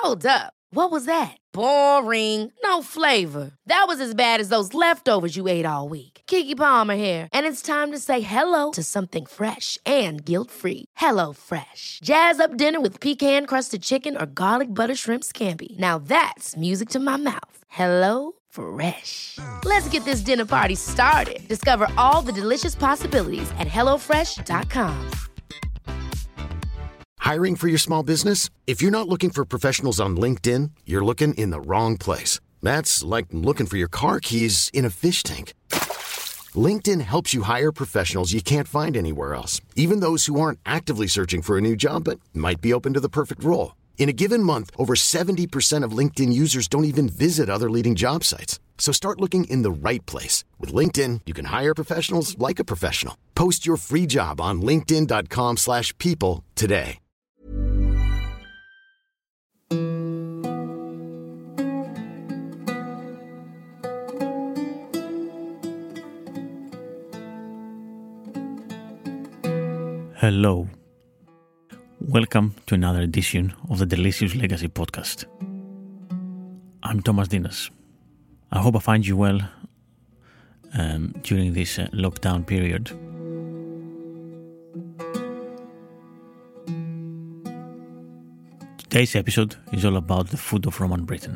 Hold up. What was that? Boring. No flavor. That was as bad as those leftovers you ate all week. Keke Palmer here, and it's time to say hello to something fresh and guilt-free. Hello Fresh. Jazz up dinner with pecan-crusted chicken or garlic butter shrimp scampi. Now that's music to my mouth. Hello Fresh. Let's get this dinner party started. Discover all the delicious possibilities at hellofresh.com. Hiring for your small business? If you're not looking for professionals on LinkedIn, you're looking in the wrong place. That's like looking for your car keys in a fish tank. LinkedIn helps you hire professionals you can't find anywhere else, even those who aren't actively searching for a new job but might be open to the perfect role. In a given month, over 70% of LinkedIn users don't even visit other leading job sites. So start looking in the right place. With LinkedIn, you can hire professionals like a professional. Post your free job on linkedin.com/people today. Hello. Welcome to another edition of the Delicious Legacy podcast. I'm Thomas Dinas. I hope I find you well during this lockdown period. Today's episode is all about the food of Roman Britain.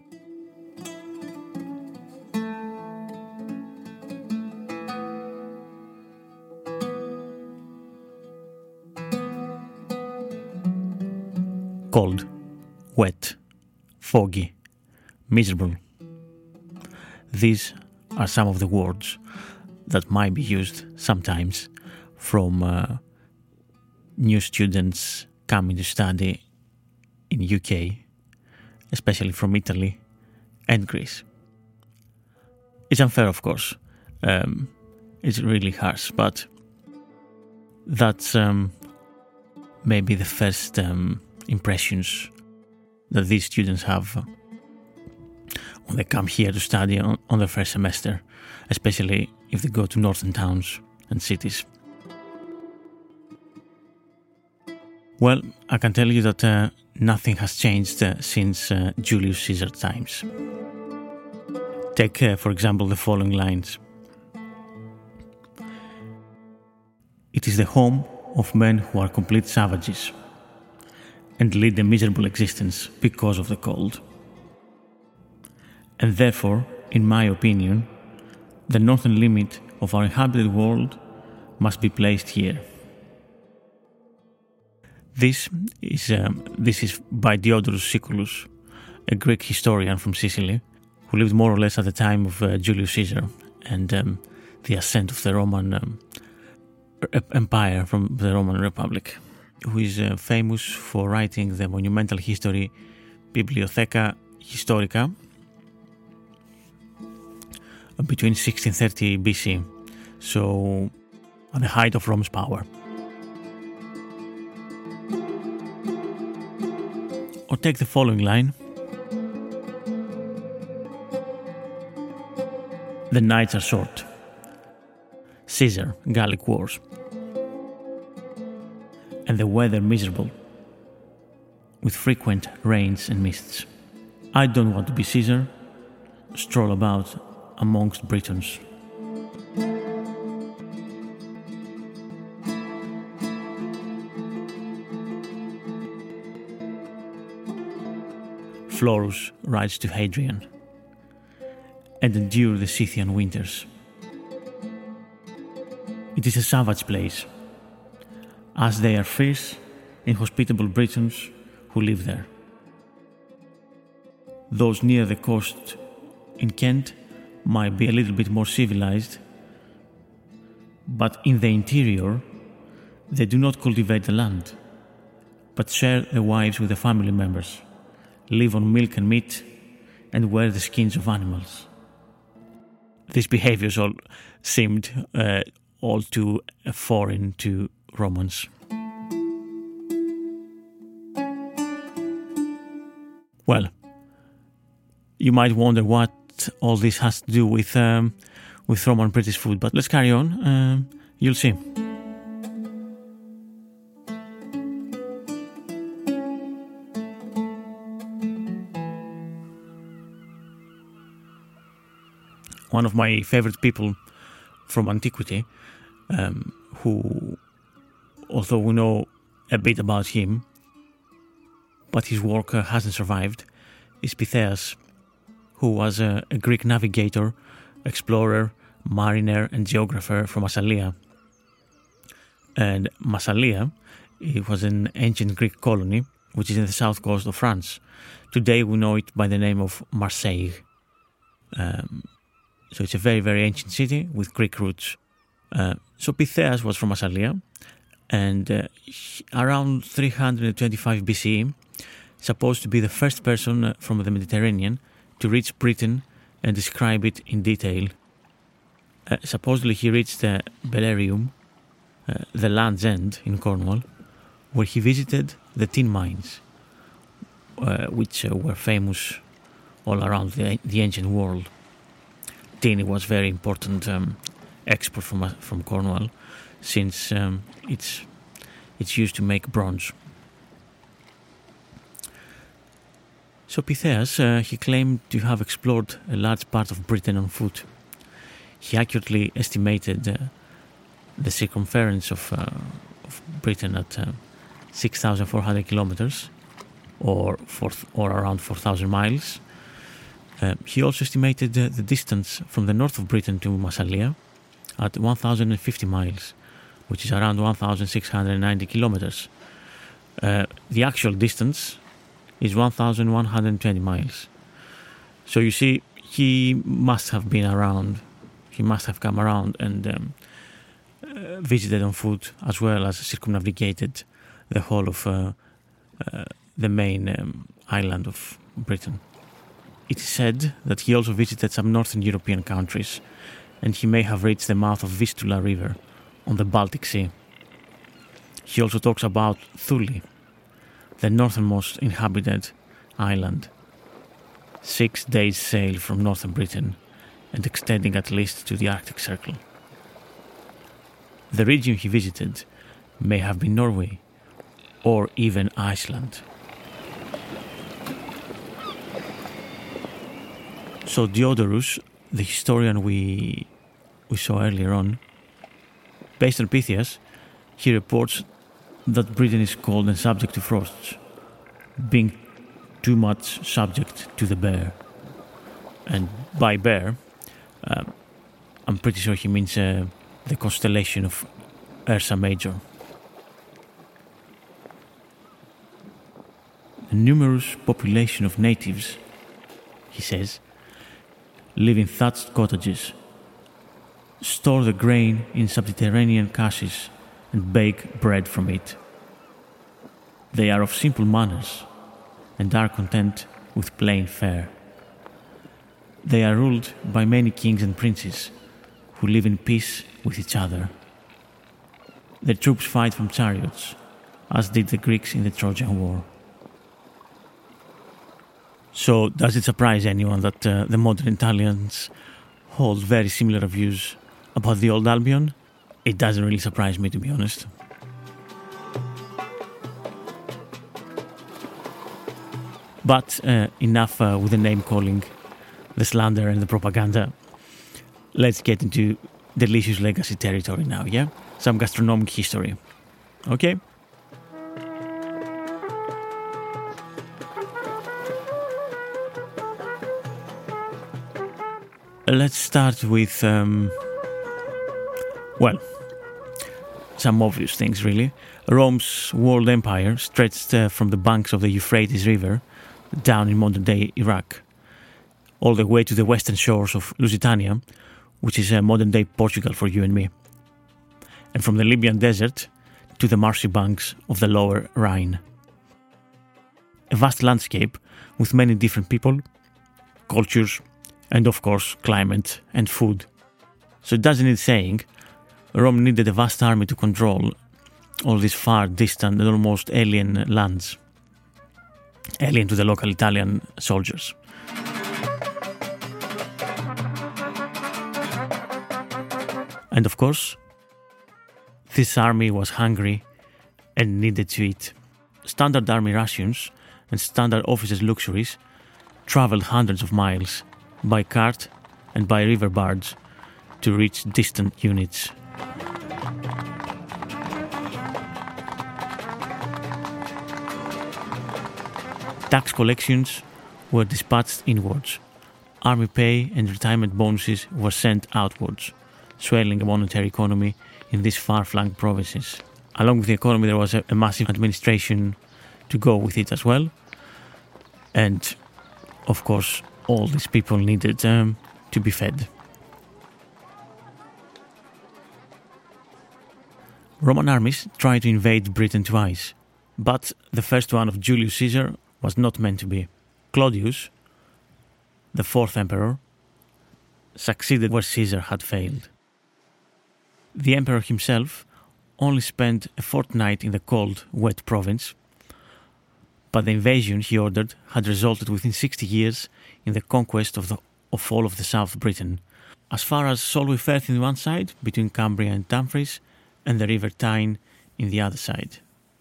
Cold, wet, foggy, miserable. These are some of the words that might be used sometimes from new students coming to study in UK, especially from Italy and Greece. It's unfair, of course. It's really harsh, but that's maybe the first impressions that these students have when they come here to study on their first semester, especially if they go to northern towns and cities. Well, I can tell you that nothing has changed since Julius Caesar times. Take, for example, the following lines. It is the home of men who are complete savages and lead a miserable existence because of the cold. And therefore, in my opinion, the northern limit of our inhabited world must be placed here. This is by Diodorus Siculus, a Greek historian from Sicily, who lived more or less at the time of Julius Caesar and the ascent of the Roman Empire from the Roman Republic, who is famous for writing the monumental history Bibliotheca Historica between 1630 BC, so at the height of Rome's power. Or take the following line. The nights are short. Caesar, Gallic Wars. And the weather miserable, with frequent rains and mists. I don't want to be Caesar, stroll about amongst Britons. Florus rides to Hadrian and endure the Scythian winters. It is a savage place, as they are fierce, inhospitable Britons who live there. Those near the coast in Kent might be a little bit more civilized, but in the interior they do not cultivate the land, but share their wives with the family members, live on milk and meat, and wear the skins of animals. These behaviors all seemed all too foreign to Romans. Well, you might wonder what all this has to do with Roman British food, but let's carry on. You'll see. one of my favorite people from antiquity, who, although we know a bit about him, but his work hasn't survived, is Pytheas, who was a Greek navigator, explorer, mariner and geographer from Massalia. And Massalia, it was an ancient Greek colony which is in the south coast of France. Today we know it by the name of Marseille. So it's a very, very ancient city with Greek roots. So Pytheas was from Massalia, and around 325 BCE, supposed to be the first person from the Mediterranean to reach Britain and describe it in detail. Supposedly he reached Belerium, the Land's End in Cornwall, where he visited the tin mines, which were famous all around the ancient world. Tin was very important export from Cornwall, since it's used to make bronze. So Pytheas, he claimed to have explored a large part of Britain on foot. He accurately estimated the circumference of Britain at 6,400 kilometers, or around 4,000 miles. He also estimated the distance from the north of Britain to Massalia at 1,050 miles, which is around 1,690 kilometers. The actual distance is 1,120 miles. So you see, he must have been around. He must have come around and visited on foot, as well as circumnavigated the whole of the main island of Britain. It is said that he also visited some northern European countries, and he may have reached the mouth of Vistula River on the Baltic Sea. He also talks about Thule, the northernmost inhabited island, 6 days' sail from northern Britain and extending at least to the Arctic Circle. The region he visited may have been Norway or even Iceland. So Diodorus, the historian we saw earlier on, based on Pytheas, he reports that Britain is cold and subject to frosts, being too much subject to the bear. And by bear, I'm pretty sure he means the constellation of Ursa Major. A numerous population of natives, he says, live in thatched cottages, store the grain in subterranean caches and bake bread from it. They are of simple manners and are content with plain fare. They are ruled by many kings and princes who live in peace with each other. Their troops fight from chariots, as did the Greeks in the Trojan War. So, does it surprise anyone that the modern Italians hold very similar views about the old Albion? It doesn't really surprise me, to be honest. But enough with the name-calling, the slander and the propaganda. Let's get into delicious legacy territory now, yeah? Some gastronomic history. Okay? Let's start with, some obvious things, really. Rome's world empire stretched from the banks of the Euphrates River down in modern-day Iraq, all the way to the western shores of Lusitania, which is modern-day Portugal for you and me, and from the Libyan desert to the marshy banks of the lower Rhine. A vast landscape with many different people, cultures, and of course climate and food. So it doesn't need saying, Rome needed a vast army to control all these far distant and almost alien lands, alien to the local Italian soldiers. And of course, this army was hungry and needed to eat. Standard army rations and standard officers' luxuries traveled hundreds of miles by cart and by river barge to reach distant units. Tax collections were dispatched inwards. Army pay and retirement bonuses were sent outwards, swelling the monetary economy in these far-flung provinces. Along with the economy, there was a massive administration to go with it as well. And, of course, all these people needed to be fed. Roman armies tried to invade Britain twice, but the first one of Julius Caesar was not meant to be. Claudius, the fourth emperor, succeeded where Caesar had failed. The emperor himself only spent a fortnight in the cold, wet province, but the invasion he ordered had resulted within 60 years in the conquest of all of the South Britain, as far as Solway Firth in one side, between Cumbria and Dumfries, and the River Tyne in the other side.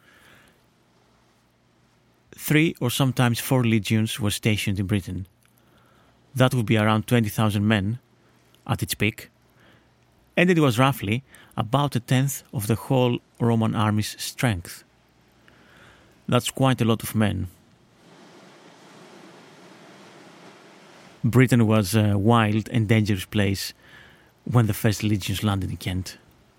3 or sometimes 4 legions were stationed in Britain. That would be around 20,000 men at its peak, and it was roughly about a tenth of the whole Roman army's strength. That's quite a lot of men. Britain was a wild and dangerous place when the first legions landed in Kent.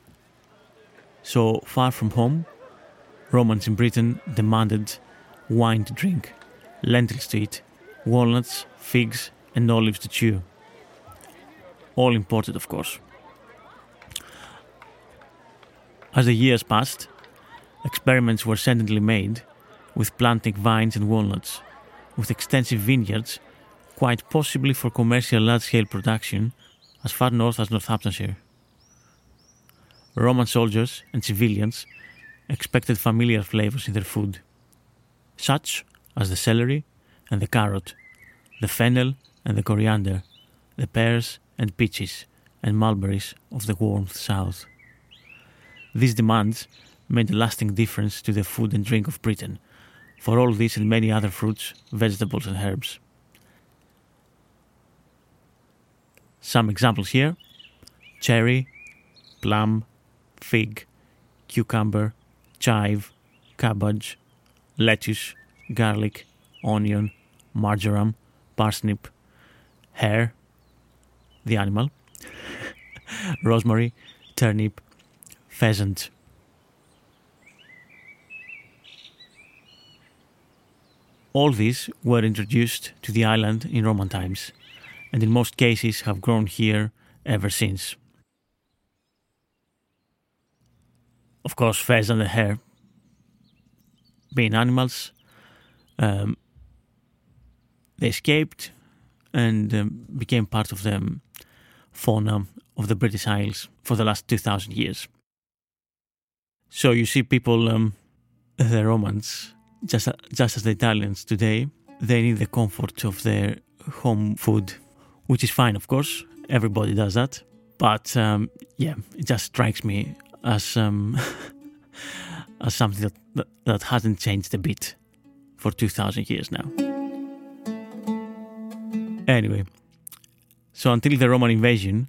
So far from home, Romans in Britain demanded wine to drink, lentils to eat, walnuts, figs and olives to chew. All imported, of course. As the years passed, experiments were suddenly made with planting vines and walnuts, with extensive vineyards, quite possibly for commercial large-scale production, as far north as Northamptonshire. Roman soldiers and civilians expected familiar flavours in their food, such as the celery and the carrot, the fennel and the coriander, the pears and peaches and mulberries of the warm south. These demands made a lasting difference to the food and drink of Britain, for all this and many other fruits, vegetables and herbs. Some examples here: cherry, plum, fig, cucumber, chive, cabbage, lettuce, garlic, onion, marjoram, parsnip, hare, the animal, rosemary, turnip, pheasant. All these were introduced to the island in Roman times, and in most cases have grown here ever since. Of course, pheasant and hare, being animals, they escaped and became part of the fauna of the British Isles for the last 2,000 years. So you see people, the Romans, just as the Italians today, they need the comfort of their home food, which is fine, of course. Everybody does that. But, it just strikes me as as something that hasn't changed a bit for 2,000 years now. Anyway, so until the Roman invasion,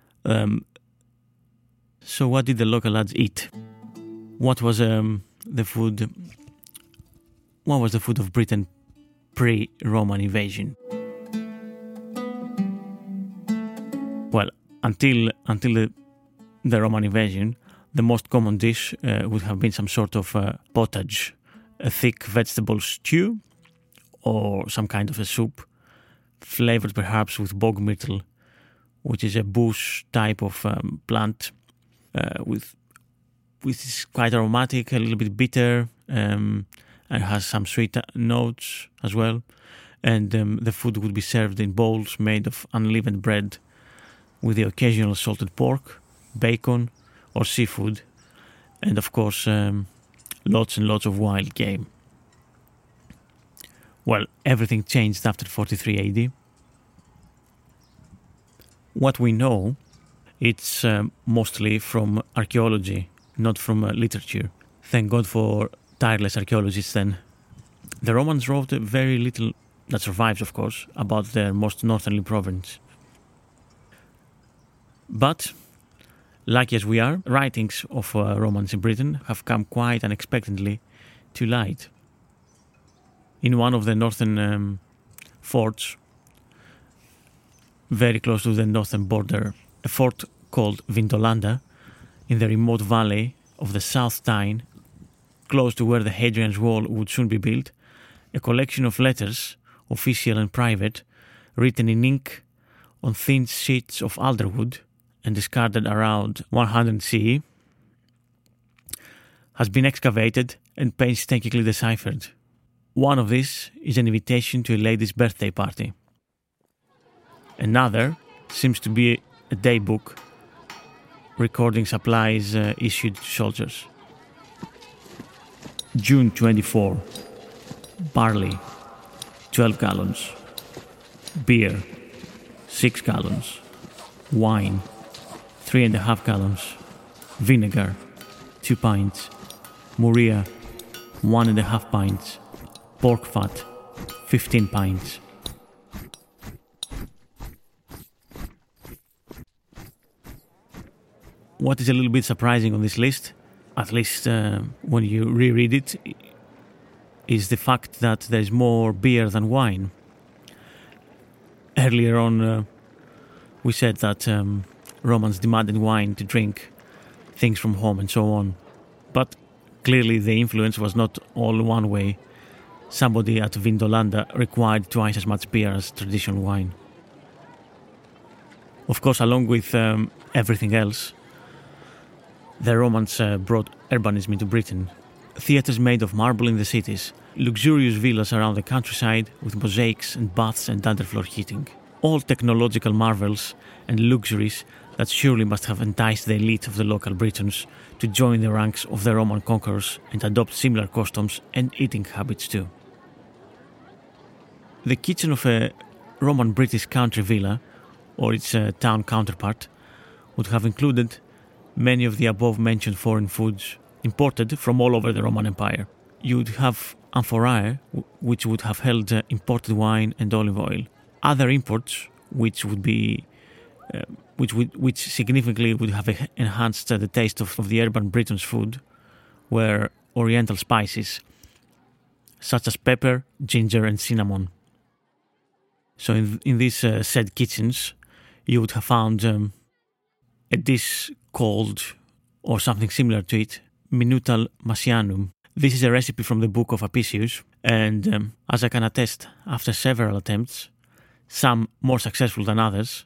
so what did the local lads eat? What was the food? What was the food of Britain pre-Roman invasion? Well, until the Roman invasion, the most common dish would have been some sort of pottage, a thick vegetable stew, or some kind of a soup, flavored perhaps with bog myrtle, which is a bush type of plant, which is quite aromatic, a little bit bitter, and has some sweet notes as well. And the food would be served in bowls made of unleavened bread, with the occasional salted pork, bacon, or seafood, and of course lots and lots of wild game. Well, everything changed after 43 AD. What we know, it's mostly from archaeology, not from literature. Thank God for tireless archaeologists then. The Romans wrote very little, that survives of course, about their most northerly province. But, lucky as we are, writings of Romans in Britain have come quite unexpectedly to light. In one of the northern forts, very close to the northern border, a fort called Vindolanda, in the remote valley of the South Tyne, close to where the Hadrian's Wall would soon be built, a collection of letters, official and private, written in ink on thin sheets of alder wood and discarded around 100 CE, has been excavated and painstakingly deciphered. One of these is an invitation to a lady's birthday party. Another seems to be a daybook recording supplies issued to soldiers. June 24. Barley, 12 gallons. Beer, 6 gallons. Wine, 3.5 gallons. Vinegar, 2 pints. Muria, 1.5 pints. Pork fat, 15 pints. What is a little bit surprising on this list, at least when you reread it, is the fact that there is more beer than wine. Earlier on, we said that Romans demanded wine to drink things from home and so on. But clearly the influence was not all one way. Somebody at Vindolanda required twice as much beer as traditional wine. Of course, along with everything else, the Romans brought urbanism into Britain. Theatres made of marble in the cities, luxurious villas around the countryside with mosaics and baths and underfloor heating. All technological marvels and luxuries that surely must have enticed the elite of the local Britons to join the ranks of the Roman conquerors and adopt similar customs and eating habits too. The kitchen of a Roman British country villa, or its town counterpart, would have included many of the above-mentioned foreign foods imported from all over the Roman Empire. You would have amphorae, which would have held imported wine and olive oil. Other imports, which significantly would have enhanced the taste of the urban Britain's food, were oriental spices, such as pepper, ginger and cinnamon. So in these said kitchens, you would have found a dish called, or something similar to it, minutal Massianum. This is a recipe from the book of Apicius, and as I can attest, after several attempts, some more successful than others,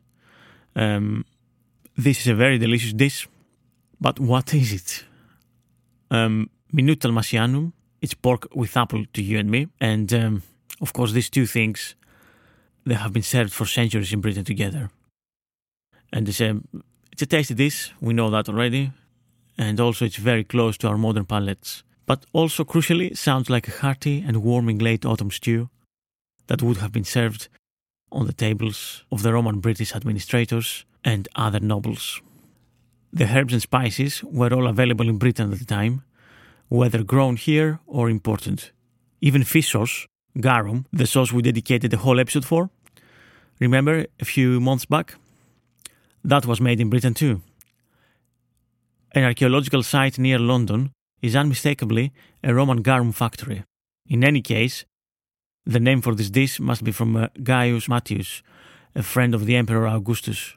this is a very delicious dish. But what is it? Minutal Massianum, it's pork with apple to you and me, and of course these two things, they have been served for centuries in Britain together. And it's a tasty dish, we know that already, and also it's very close to our modern palates. But also, crucially, sounds like a hearty and warming late autumn stew that would have been served on the tables of the Roman British administrators and other nobles. The herbs and spices were all available in Britain at the time, whether grown here or imported. Even fish sauce, garum, the sauce we dedicated a whole episode for, remember a few months back? That was made in Britain too. An archaeological site near London is unmistakably a Roman garum factory. In any case, the name for this dish must be from Gaius Matius, a friend of the Emperor Augustus.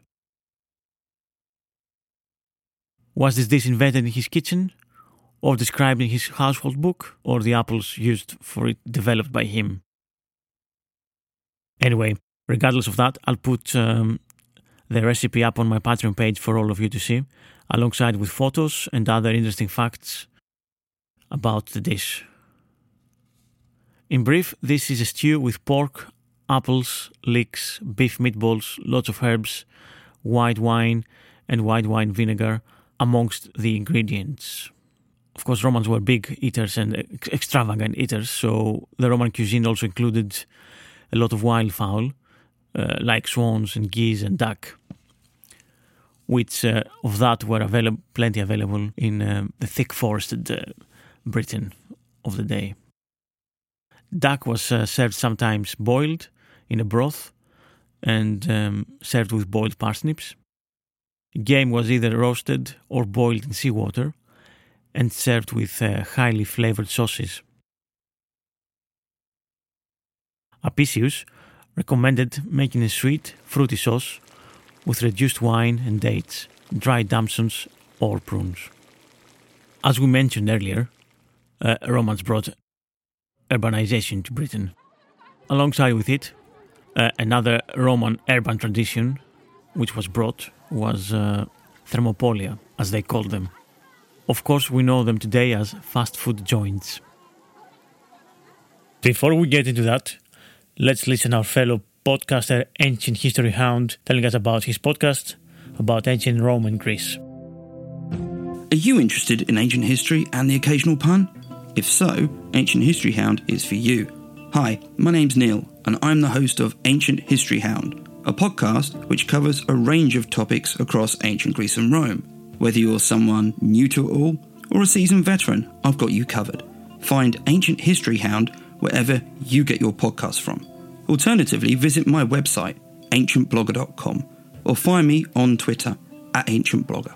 Was this dish invented in his kitchen, or described in his household book, or the apples used for it developed by him? Anyway, regardless of that, I'll put the recipe up on my Patreon page for all of you to see, alongside with photos and other interesting facts about the dish. In brief, this is a stew with pork, apples, leeks, beef meatballs, lots of herbs, white wine and white wine vinegar amongst the ingredients. Of course, Romans were big eaters and extravagant eaters, so the Roman cuisine also included a lot of wildfowl, like swans and geese and duck, which of that were plenty available in the thick forested Britain of the day. Duck was served sometimes boiled in a broth and served with boiled parsnips. Game was either roasted or boiled in seawater and served with highly flavored sauces. Apicius recommended making a sweet, fruity sauce with reduced wine and dates, dried damsons or prunes. As we mentioned earlier, Romans brought urbanization to Britain. Alongside with it, another Roman urban tradition which was brought was thermopolia, as they called them. Of course, we know them today as fast food joints. Before we get into that, let's listen to our fellow podcaster, Ancient History Hound, telling us about his podcast about ancient Rome and Greece. Are you interested in ancient history and the occasional pun? If so, Ancient History Hound is for you. Hi, my name's Neil, and I'm the host of Ancient History Hound, a podcast which covers a range of topics across ancient Greece and Rome. Whether you're someone new to it all or a seasoned veteran, I've got you covered. Find Ancient History Hound wherever you get your podcasts from. Alternatively, visit my website, ancientblogger.com, or find me on Twitter @ancientblogger.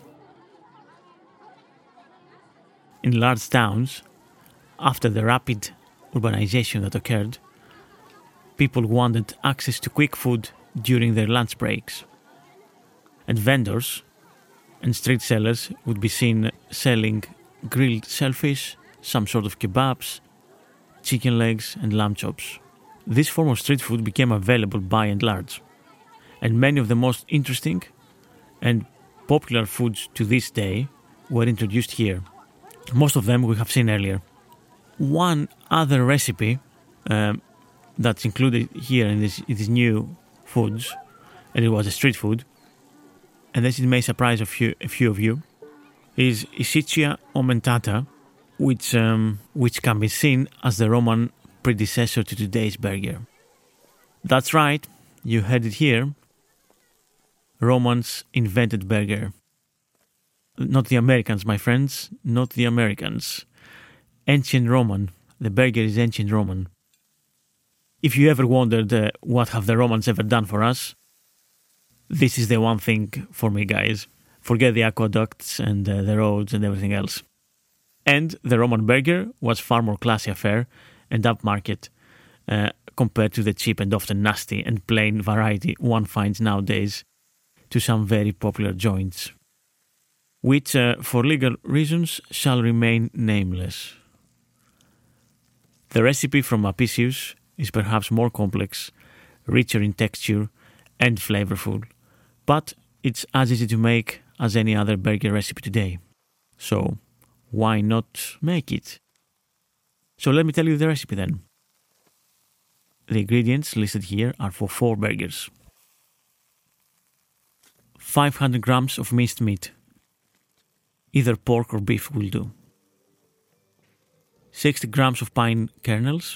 In large towns, after the rapid urbanization that occurred, people wanted access to quick food during their lunch breaks. And vendors and street sellers would be seen selling grilled shellfish, some sort of kebabs, chicken legs and lamb chops. This form of street food became available by and large, and many of the most interesting and popular foods to this day were introduced here. Most of them we have seen earlier. One other recipe that's included here in these new foods, and it was a street food, and this may surprise a few of you, is Isichia aumentata, which can be seen as the Roman predecessor to today's burger. That's right, you heard it here. Romans invented burger. Not the Americans, my friends, not the Americans. Ancient Roman. The burger is ancient Roman. If you ever wondered what have the Romans ever done for us, this is the one thing for me, guys. Forget the aqueducts and the roads and everything else. And the Roman burger was far more classy affair and upmarket compared to the cheap and often nasty and plain variety one finds nowadays to some very popular joints, which for legal reasons shall remain nameless. The recipe from Apicius is perhaps more complex, richer in texture and flavorful, but it's as easy to make as any other burger recipe today. So why not make it? So let me tell you the recipe then. The ingredients listed here are for 4 burgers. 500 grams of minced meat. Either pork or beef will do. 60 grams of pine kernels.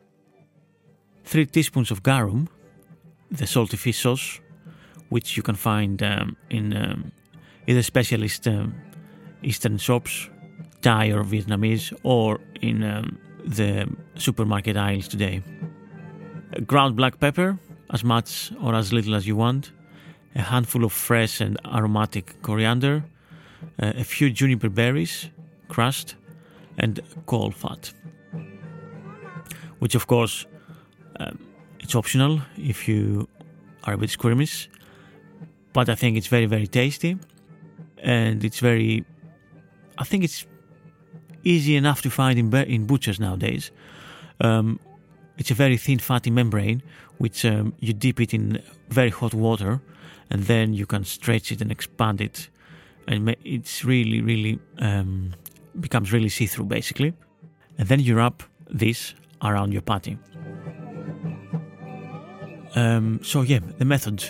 3 teaspoons of garum, the salty fish sauce, which you can find in either specialist Eastern shops, Thai or Vietnamese, or in the supermarket aisles today. Ground black pepper, as much or as little as you want. A handful of fresh and aromatic coriander. A few juniper berries, crushed, and caul fat. Which, of course, it's optional if you are a bit squirmish, but I think it's very, very tasty, and I think it's easy enough to find in butchers nowadays. It's a very thin, fatty membrane, which you dip it in very hot water, and then you can stretch it and expand it, and it's really, really becomes really see-through, basically. And then you wrap this around your patty. So yeah, the method.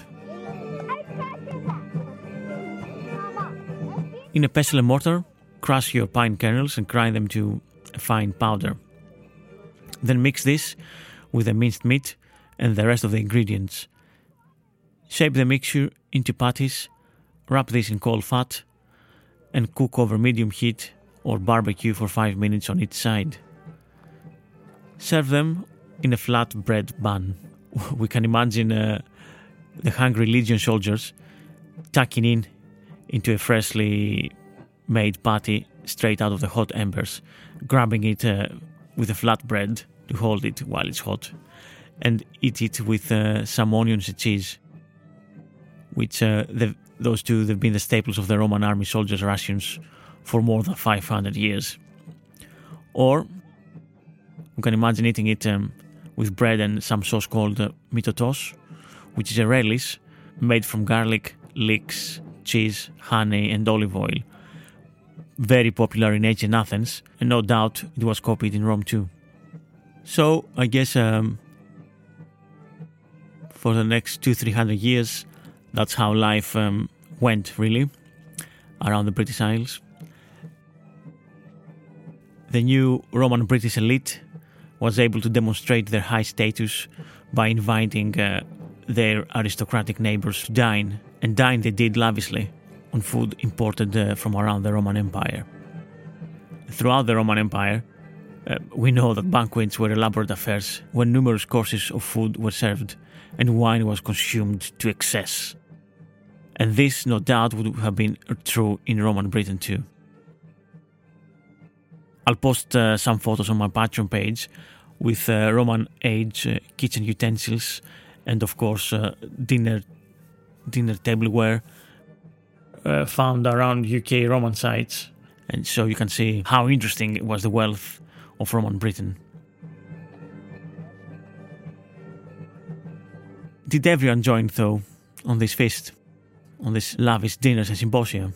In a pestle and mortar, crush your pine kernels and grind them to a fine powder. Then mix this with the minced meat and the rest of the ingredients. Shape the mixture into patties, wrap this in caul fat, and cook over medium heat or barbecue for 5 minutes on each side. Serve them in a flat bread bun. We can imagine the hungry legion soldiers tucking in into a freshly made patty straight out of the hot embers, grabbing it with a flatbread to hold it while it's hot, and eat it with some onions and cheese, which those two, they've been the staples of the Roman army soldiers' rations for more than 500 years. Or you can imagine eating it with bread and some sauce called mitotos, which is a relish made from garlic, leeks, cheese, honey and olive oil. Very popular in ancient Athens, and no doubt it was copied in Rome too. So I guess for the next 200-300 years, that's how life went really around the British Isles. The new Roman British elite was able to demonstrate their high status by inviting their aristocratic neighbours to dine, and dine they did lavishly on food imported from around the Roman Empire. Throughout the Roman Empire, we know that banquets were elaborate affairs where numerous courses of food were served and wine was consumed to excess. And this, no doubt, would have been true in Roman Britain too. I'll post some photos on my Patreon page with Roman age kitchen utensils and, of course, dinner tableware found around UK Roman sites, and so you can see how interesting was the wealth of Roman Britain. Did everyone join, though, on this feast, on these lavish dinners and symposia?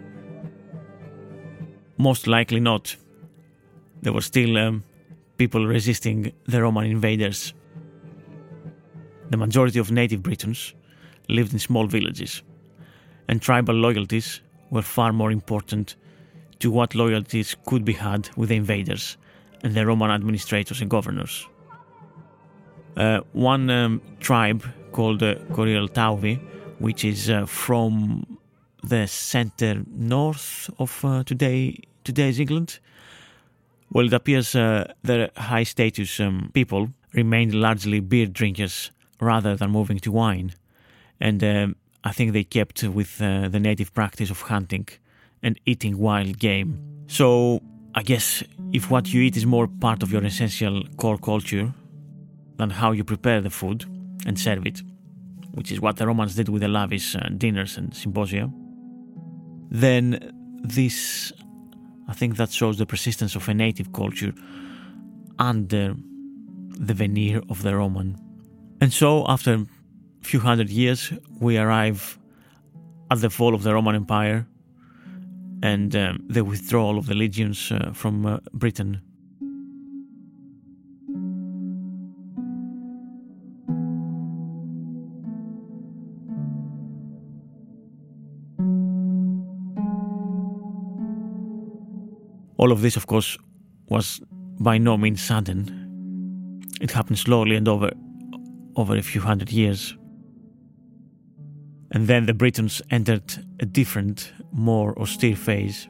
Most likely not. There were still people resisting the Roman invaders. The majority of native Britons lived in small villages, and tribal loyalties were far more important to what loyalties could be had with the invaders and the Roman administrators and governors. One tribe called Corioltauvi, which is from the center north of today's England, well, it appears the high status people remained largely beer drinkers rather than moving to wine, and I think they kept with the native practice of hunting and eating wild game. So I guess if what you eat is more part of your essential core culture than how you prepare the food and serve it, which is what the Romans did with the lavish dinners and symposia, then this, I think that shows the persistence of a native culture under the veneer of the Roman. And so after a few hundred years, we arrive at the fall of the Roman Empire and the withdrawal of the legions from Britain. All of this, of course, was by no means sudden. It happened slowly and over a few hundred years. And then the Britons entered a different, more austere phase.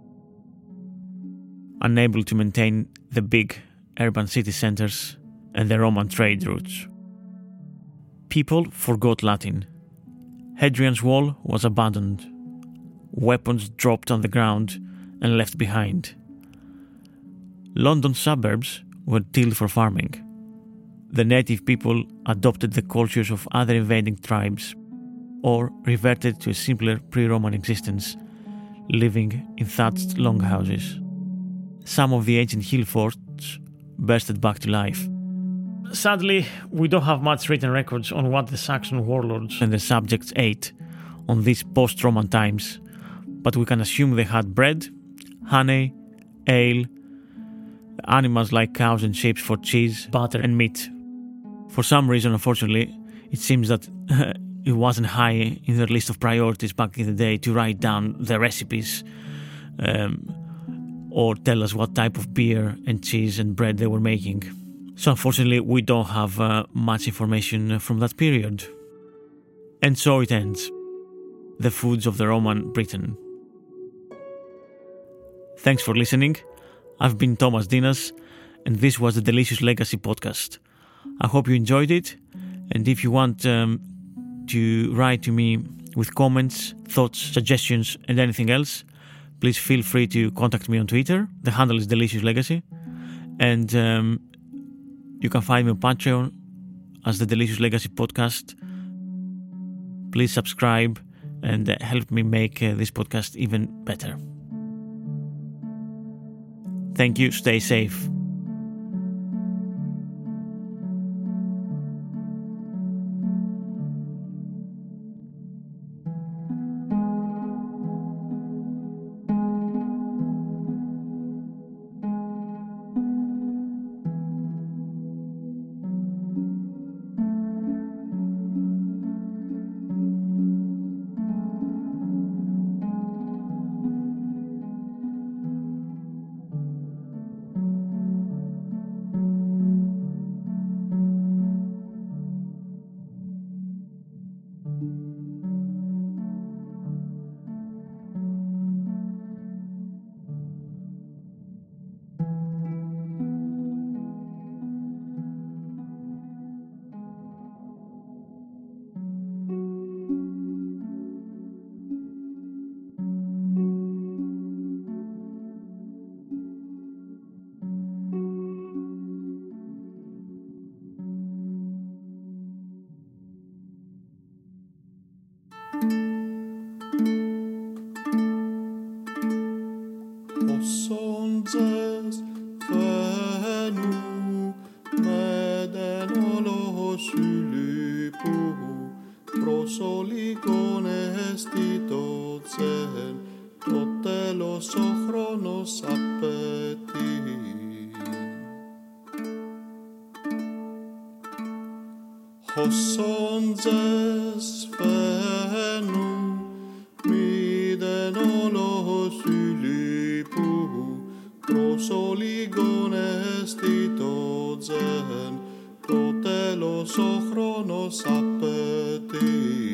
Unable to maintain the big urban city centres and the Roman trade routes. People forgot Latin. Hadrian's Wall was abandoned. Weapons dropped on the ground and left behind. London's suburbs were tilled for farming. The native people adopted the cultures of other invading tribes or reverted to a simpler pre-Roman existence, living in thatched longhouses. Some of the ancient hill forts bursted back to life. Sadly, we don't have much written records on what the Saxon warlords and the subjects ate on these post-Roman times, but we can assume they had bread, honey, ale, animals like cows and sheep for cheese, butter and meat. For some reason, unfortunately, it seems that it wasn't high in their list of priorities back in the day to write down the recipes or tell us what type of beer and cheese and bread they were making. So unfortunately, we don't have much information from that period. And so it ends. The foods of the Roman Britain. Thanks for listening. I've been Thomas Dinas, and this was the Delicious Legacy podcast. I hope you enjoyed it, and if you want to write to me with comments, thoughts, suggestions, and anything else, please feel free to contact me on Twitter. The handle is Delicious Legacy. And you can find me on Patreon as the Delicious Legacy Podcast. Please subscribe and help me make this podcast even better. Thank you. Stay safe. Sonses fänu mäden olo sylipuhu prosolikonesti totsen tottelos ochronos appeti. Hossonses fänu miden olo sylipuhu prosolikonesti totsen totelos ochronos appeti.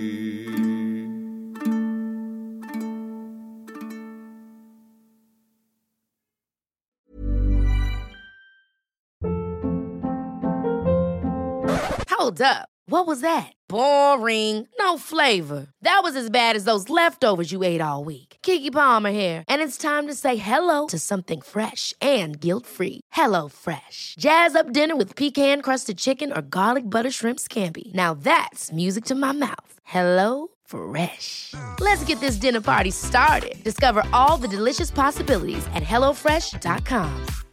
Hold up. What was that? Boring. No flavor. That was as bad as those leftovers you ate all week. Keke Palmer here, and it's time to say hello to something fresh and guilt-free. Hello Fresh. Jazz up dinner with pecan-crusted chicken or garlic butter shrimp scampi. Now that's music to my mouth. Hello Fresh. Let's get this dinner party started. Discover all the delicious possibilities at HelloFresh.com.